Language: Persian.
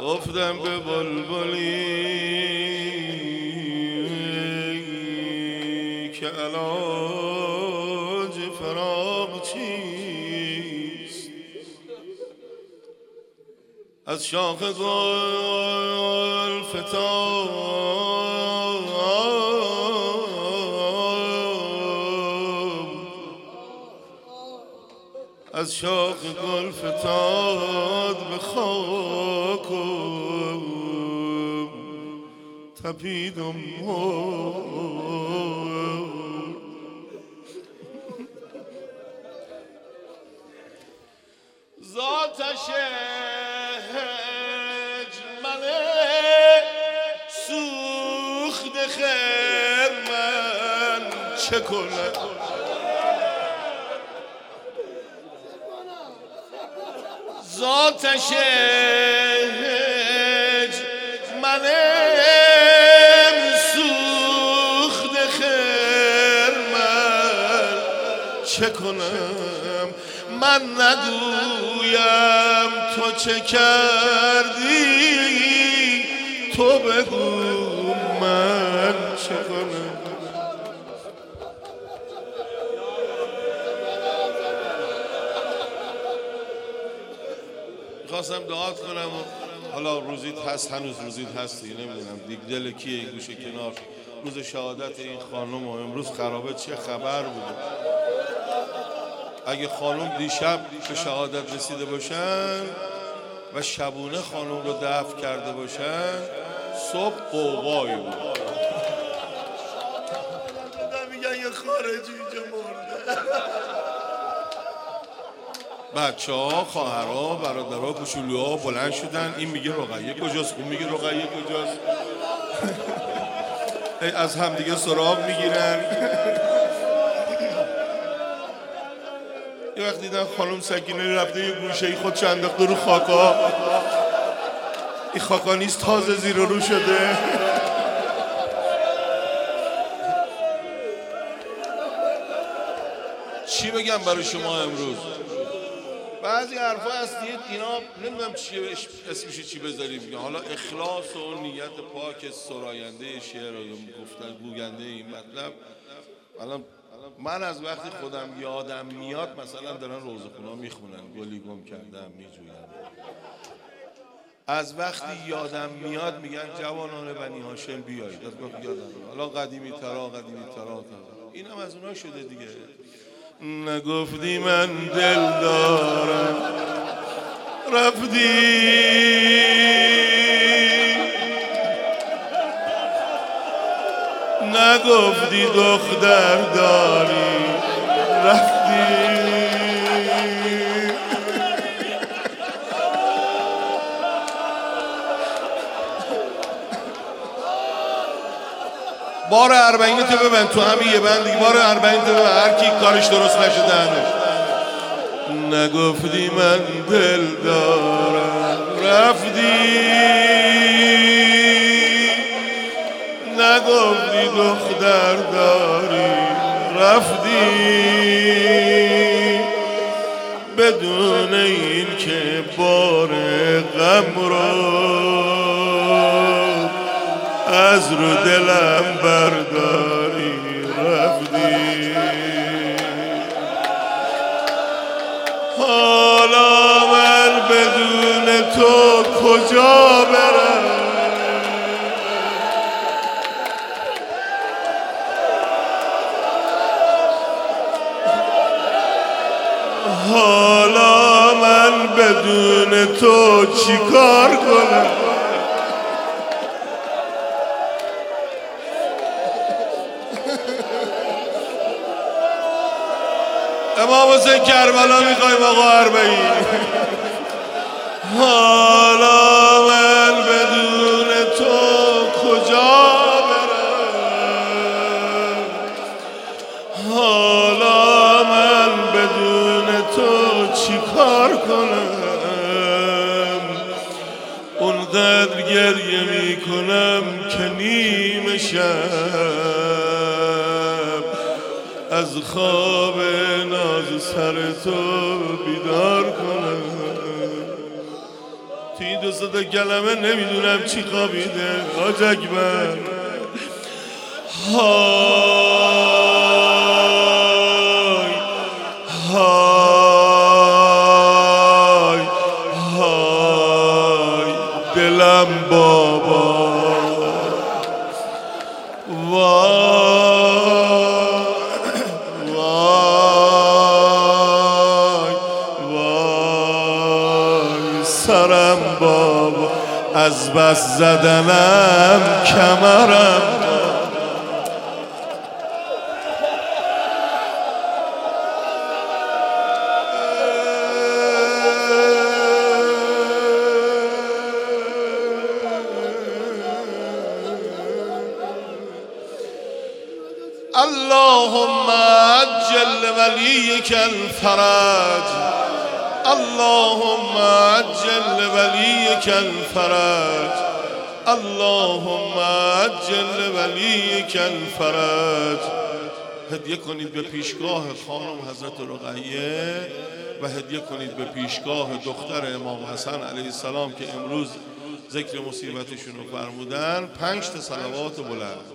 گفتم به بلبلی که علاج فراق چیست، از شاخ گل فتاد از شاخ گل فتاد به خاک و تپید و ذاتش اجمله سوخت خیر من چه کنم، ذاتش اجمله سوخت خیر من چه کنم، من نگویم تو چه کردی، تو بگو من چه کنم. خواستم دعات کنم و حالا روزیت هست، هنوز روزیت هستی نمیدونم دیگه دل کیه این گوشه کنار، روز شهادت این خانم و امروز خرابه چه خبر بوده. اگه خانم دیشب به شهادت رسیده باشن و شبونه خانم رو دفن کرده باشن صبح قوقایی بود. میگن یه خارجی اینجا مرده. بچه ها، خواهرها، برادرها، کوچولوها بلند شدن. این میگه رقیه کجاست، اون میگه رقیه کجاست. از هم دیگه سراغ میگیرن. یه وقت دیدن خانم سکینه رفته یه گوشه خود انداخته رو خاکا. این خاکا نیست، تازه زیر رو شده. چی بگم برای شما امروز؟ بعضی حرفا هست اینا نمیدونم چی اسمش چی بذاریم، حالا اخلاص و نیت پاک سراینده شعر رو گفتن گوینده این مطلب. من از وقتی خودم یادم میاد مثلا دارن روزخونا میخونن گلی گم کردم میجویم، از وقتی یادم میاد میگن جوانان بنی هاشم بیایید، از وقتی یادم میاد حالا قدیمی ترا اینم از اونها شده دیگه. نگفتی من دل دارم رفتی، نگفتی دختر داری رفتی. بار 40 تو ببند تو همین یه بند دیگه، بار 40 تو ببند هر کی کارش درست نشده هنوز. نگفتی من دل دارم رفتی، نگفتی دختر داری رفتی، بدون این که بار غم رو از رو دلم برداری رفتی. حالا من بدون تو کجا برم، حالا من بدون تو چی کار کنم. امام حسین کربلا میخوایم آقا 40. حالا من بدون تو کجا برم، حالا من بدون تو چی کار کنم. اونقدر گریه میکنم که نیمه شب از خواب ناز سر تو بیدار کنم. توی این 2 تا کلمه نمیدونم چی خوابیده حاج اکبر. های های های دلم بابا، وای وای سرم بابا، از بس زدنم کمرم. اللهم عجل وليك الفرج، اللهم عجل وليك الفرج، اللهم عجل وليك الفرج. هدیه کنید به پیشگاه خانم حضرت رقیه و هدیه کنید به پیشگاه دختر امام حسن علیه السلام که امروز ذکر مصیبتشون رو فرمودن 5 تا صلوات بلند.